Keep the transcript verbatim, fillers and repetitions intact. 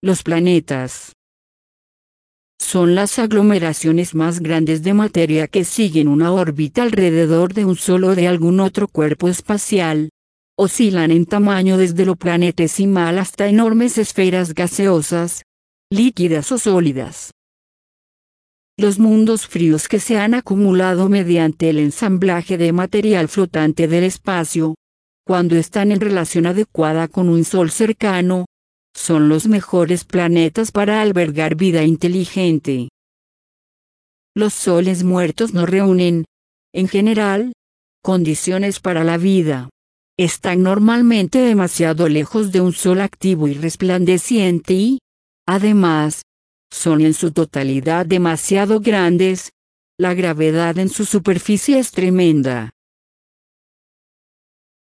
Los planetas son las aglomeraciones más grandes de materia que siguen una órbita alrededor de un sol o de algún otro cuerpo espacial. Oscilan en tamaño desde lo planetesimal hasta enormes esferas gaseosas, líquidas o sólidas. Los mundos fríos que se han acumulado mediante el ensamblaje de material flotante del espacio, cuando están en relación adecuada con un sol cercano, son los mejores planetas para albergar vida inteligente. Los soles muertos no reúnen, en general, condiciones para la vida. Están normalmente demasiado lejos de un sol activo y resplandeciente y, además, son en su totalidad demasiado grandes. La gravedad en su superficie es tremenda.